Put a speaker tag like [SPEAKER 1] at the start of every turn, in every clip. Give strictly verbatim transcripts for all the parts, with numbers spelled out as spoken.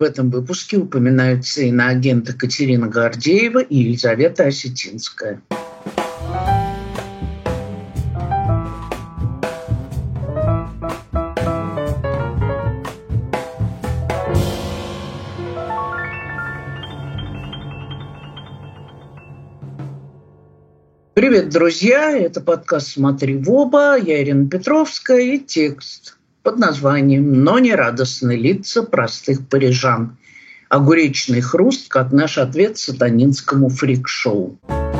[SPEAKER 1] В этом выпуске упоминаются иноагенты Катерина Гордеева и Елизавета Осетинская. Привет, друзья! Это подкаст «Смотри в оба». Я Ирина Петровская и текст под названием «Но не радостны лица простых парижан. Огуречный хруст, как наш ответ сатанинскому фрик-шоу».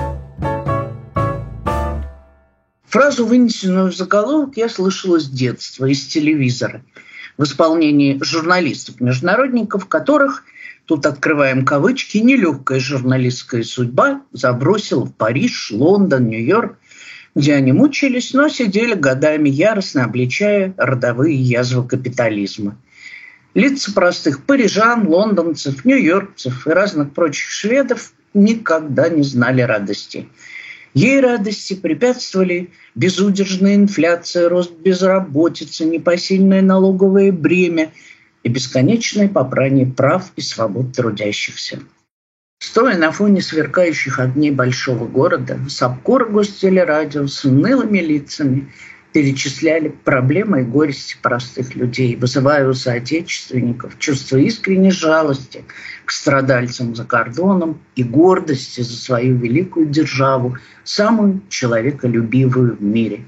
[SPEAKER 1] Фразу, вынесенную в заголовок, я слышала с детства, из телевизора, в исполнении журналистов-международников, которых, тут открываем кавычки, нелегкая журналистская судьба забросила в Париж, Лондон, Нью-Йорк, где они мучились, но сидели годами, яростно обличая родовые язвы капитализма. Лица простых парижан, лондонцев, нью-йоркцев и разных прочих шведов никогда не знали радости. Ей радости препятствовали безудержная инфляция, рост безработицы, непосильное налоговое бремя и бесконечное попрание прав и свобод трудящихся. Стоя на фоне сверкающих огней большого города, САПКОР Гостелерадио с унылыми лицами перечисляли проблемы и горести простых людей, вызывая у соотечественников чувство искренней жалости к страдальцам за кордоном и гордости за свою великую державу, самую человеколюбивую в мире.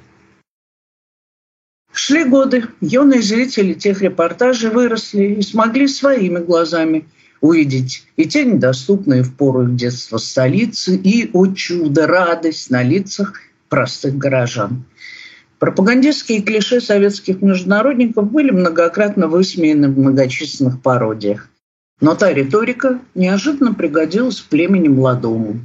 [SPEAKER 1] Шли годы, юные зрители тех репортажей выросли и смогли своими глазами увидеть и те недоступные в пору их детства столицы, и, о чудо, радость на лицах простых горожан. Пропагандистские клише советских международников были многократно высмеяны в многочисленных пародиях. Но та риторика неожиданно пригодилась племени молодому.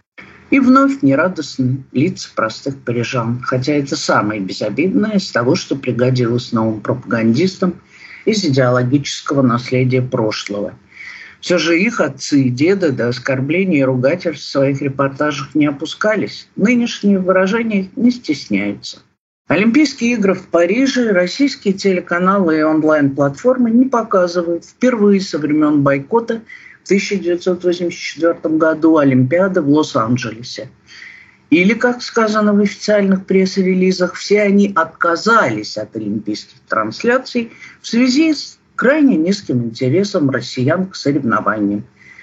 [SPEAKER 1] И вновь нерадостны лица простых парижан, хотя это самое безобидное из того, что пригодилось новым пропагандистам из идеологического наследия прошлого. Все же их отцы и деды до оскорблений и ругательств в своих репортажах не опускались. Нынешние выражения не стесняются. Олимпийские игры в Париже российские телеканалы и онлайн-платформы не показывают впервые со времен бойкота в тысяча девятьсот восемьдесят четвёртом году Олимпиады в Лос-Анджелесе. Или, как сказано в официальных пресс-релизах, все они отказались от олимпийских трансляций в связи с крайне низким интересом россиян к соревнованиям.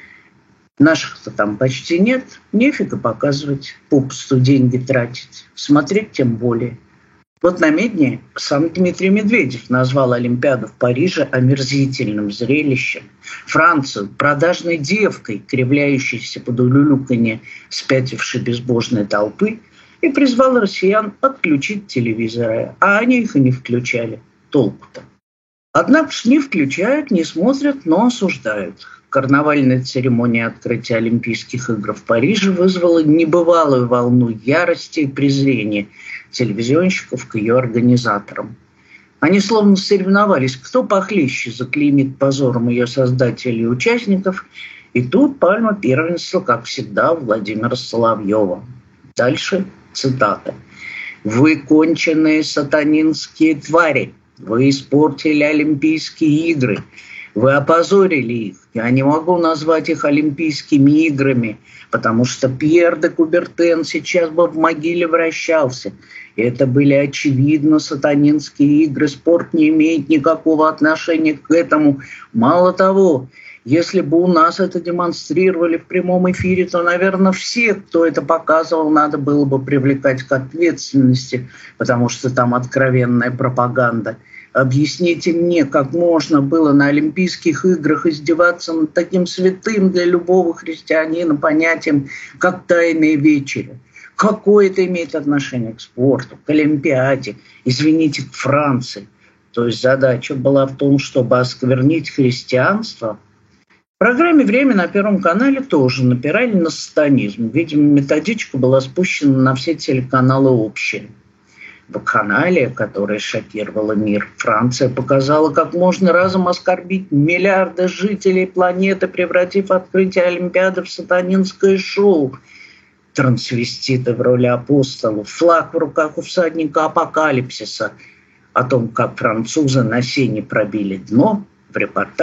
[SPEAKER 1] Наших-то там почти нет, нефига показывать, попусту деньги тратить, смотреть тем более. Вот на медне сам Дмитрий Медведев назвал Олимпиаду в Париже омерзительным зрелищем, Францию продажной девкой, кривляющейся под улюлюканье спятившей безбожной толпы, и призвал россиян отключить телевизоры, а они их и не включали. Толку-то. Однако не включают, не смотрят, но осуждают. Карнавальная церемония открытия Олимпийских игр в Париже вызвала небывалую волну ярости и презрения телевизионщиков к ее организаторам. Они словно соревновались, кто похлеще заклеймит позором ее создателей и участников, и тут пальма первенства, как всегда, Владимира Соловьева. Дальше цитата. «Вы конченые сатанинские твари! Вы испортили Олимпийские игры. Вы опозорили их. Я не могу назвать их Олимпийскими играми, потому что Пьер де Кубертен сейчас бы в могиле вращался. И это были очевидно сатанинские игры. Спорт не имеет никакого отношения к этому. Мало того, если бы у нас это демонстрировали в прямом эфире, то, наверное, всех, кто это показывал, надо было бы привлекать к ответственности, потому что там откровенная пропаганда. Объясните мне, как можно было на Олимпийских играх издеваться над таким святым для любого христианина понятием, как тайные вечери? Какое это имеет отношение к спорту, к Олимпиаде, извините, к Франции? То есть задача была в том, чтобы осквернить христианство. В программе «Время» на Первом канале тоже напирали на сатанизм. Видимо, методичка была спущена на все телеканалы общие. Вакханалия, которая шокировала мир, Франция показала, как можно разом оскорбить миллиарды жителей планеты, превратив открытие Олимпиады в сатанинское шоу. Трансвеститы в роли апостолов, флаг в руках у всадника апокалипсиса. О том, как французы на сене пробили дно, в репортаже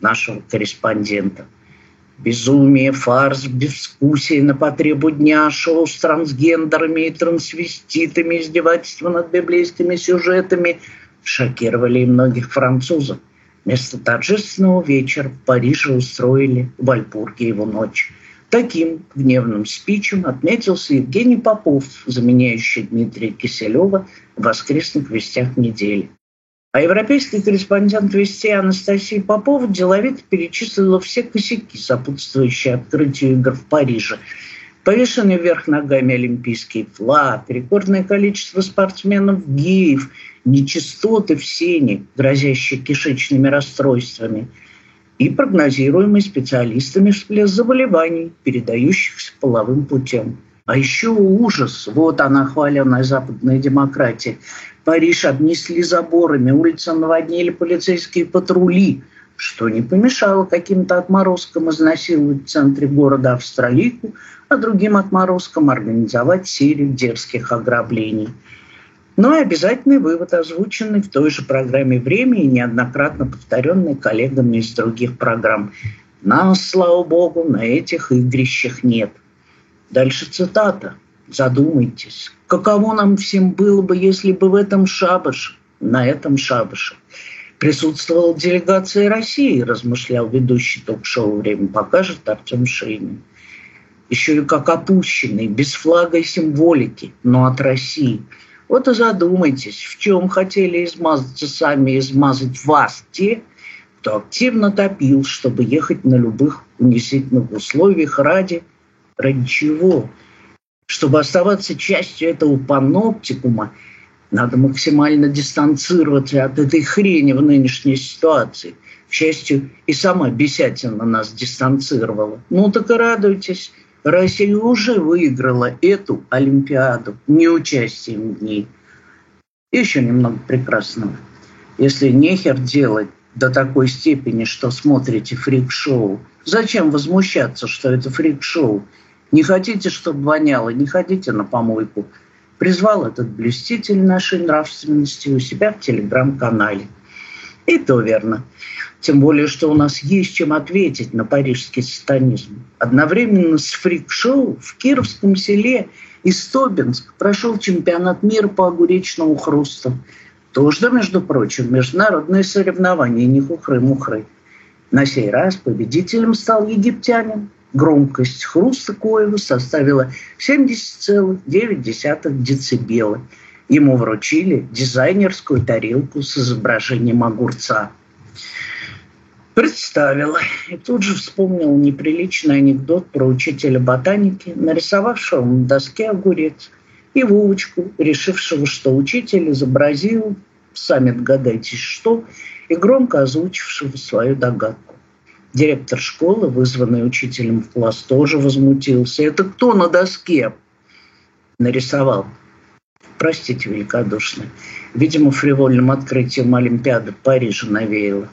[SPEAKER 1] нашего корреспондента. Безумие, фарс, безвкусие на потребу дня, шоу с трансгендерами и трансвеститами, издевательства над библейскими сюжетами шокировали и многих французов. Вместо торжественного вечера в Париже устроили в Вальпурге его ночь. Таким гневным спичем отметился Евгений Попов, заменяющий Дмитрия Киселева в воскресных вестях недели. А европейский корреспондент «Вестей» Анастасия Попова деловито перечислила все косяки, сопутствующие открытию игр в Париже. Повешенный вверх ногами олимпийский флаг, рекордное количество спортсменов-геев, нечистоты в сене, грозящие кишечными расстройствами, и прогнозируемый специалистами всплеск заболеваний, передающихся половым путем. А еще ужас, вот она, хваленная западная демократия. Париж обнесли заборами, улицы наводнили полицейские патрули, что не помешало каким-то отморозкам изнасиловать в центре города австралийку, а другим отморозкам организовать серию дерзких ограблений. Но и обязательный вывод, озвученный в той же программе «Время» и неоднократно повторенный коллегами из других программ. Нас, слава богу, на этих игрищах нет. Дальше цитата. Задумайтесь, каково нам всем было бы, если бы в этом шабаше, на этом шабаше, присутствовала делегация России, размышлял ведущий ток-шоу «Время покажет» Артем Шейнин. Еще и как опущенный, без флага и символики, но от России. Вот и задумайтесь, в чем хотели измазаться сами, измазать вас те, кто активно топил, чтобы ехать на любых унизительных условиях ради, ради чего? Чтобы оставаться частью этого паноптикума, надо максимально дистанцироваться от этой хрени в нынешней ситуации. К счастью, и сама бесятина нас дистанцировала. Ну так и радуйтесь. Россия уже выиграла эту Олимпиаду неучастием в ней. И еще немного прекрасного. Если нехер делать до такой степени, что смотрите фрик-шоу, зачем возмущаться, что это фрик-шоу? Не хотите, чтобы воняло, не ходите на помойку. Призвал этот блюститель нашей нравственности у себя в телеграм-канале. И то верно. Тем более, что у нас есть чем ответить на парижский сатанизм. Одновременно с фрик-шоу в Кировском селе Истобинск прошел чемпионат мира по огуречному хрусту. Тоже, между прочим, международные соревнования, не хухры-мухры. На сей раз победителем стал египтянин. Громкость хруста коего составила семьдесят целых девять десятых децибела. Ему вручили дизайнерскую тарелку с изображением огурца. Представила. И тут же вспомнил неприличный анекдот про учителя ботаники, нарисовавшего на доске огурец, и Вовочку, решившего, что учитель изобразил, сами догадайтесь что, и громко озвучившего свою догадку. Директор школы, вызванный учителем в класс, тоже возмутился. «Это кто на доске нарисовал?» Простите великодушно. Видимо, фривольным открытием Олимпиады в Париже навеяло.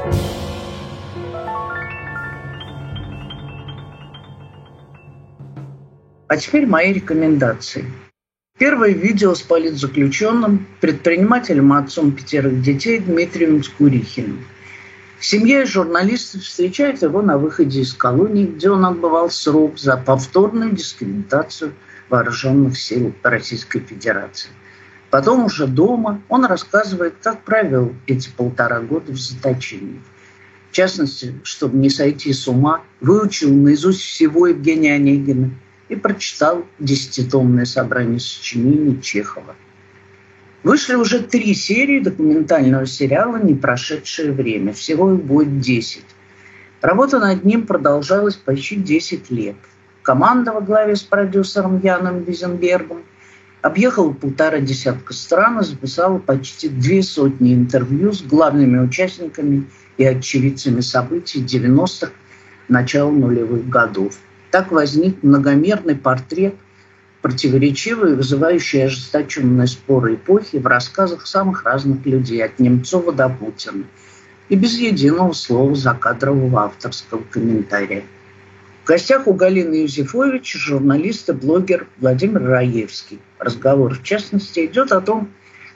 [SPEAKER 1] А теперь мои рекомендации. Первое видео с политзаключенным, предпринимателем и отцом пятерых детей Дмитрием Скурихиным. Семья и журналисты встречают его на выходе из колонии, где он отбывал срок за повторную дискредитацию вооруженных сил Российской Федерации. Потом уже дома он рассказывает, как провел эти полтора года в заточении. В частности, чтобы не сойти с ума, выучил наизусть всего Евгения Онегина и прочитал десятитомное собрание сочинений Чехова. Вышли уже три серии документального сериала «Не прошедшее время». Всего их будет десять. Работа над ним продолжалась почти десять лет. Команда во главе с продюсером Яном Визенбергом объехала полтора десятка стран и записала почти две сотни интервью с главными участниками и очевидцами событий девяностых, начала нулевых годов. Так возник многомерный портрет противоречивые, вызывающие ожесточенные споры эпохи в рассказах самых разных людей, от Немцова до Путина, и без единого слова закадрового авторского комментария. В гостях у Галины Юзефович журналист и блогер Владимир Раевский. Разговор, в частности, идет о том,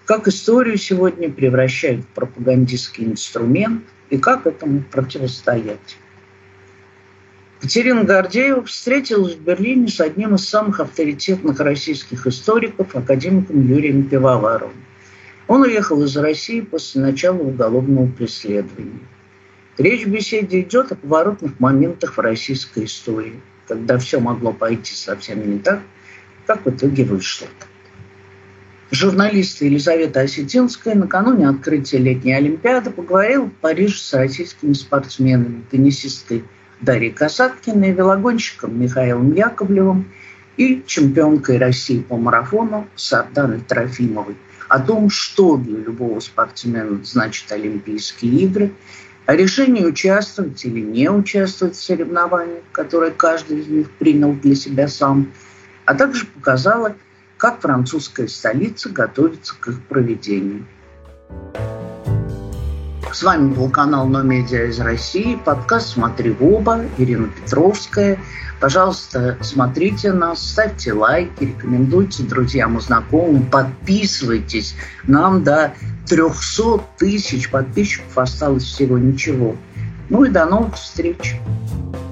[SPEAKER 1] как историю сегодня превращают в пропагандистский инструмент и как этому противостоять. Катерина Гордеева встретилась в Берлине с одним из самых авторитетных российских историков, академиком Юрием Пивоваровым. Он уехал из России после начала уголовного преследования. Речь в беседе идет о поворотных моментах в российской истории, когда все могло пойти совсем не так, как в итоге вышло. Журналист Елизавета Осетинская накануне открытия летней Олимпиады поговорила в Париже с российскими спортсменами, теннисисткой Дарьей Касаткиной, велогонщиком Михаилом Яковлевым и чемпионкой России по марафону Сарданой Трофимовой о том, что для любого спортсмена значит Олимпийские игры, о решении участвовать или не участвовать в соревнованиях, которые каждый из них принял для себя сам, а также показала, как французская столица готовится к их проведению. С вами был канал «Но Медиа» из России, подкаст «Смотри в оба», Ирина Петровская. Пожалуйста, смотрите нас, ставьте лайки, рекомендуйте друзьям и знакомым, подписывайтесь. Нам до триста тысяч подписчиков осталось всего ничего. Ну и до новых встреч.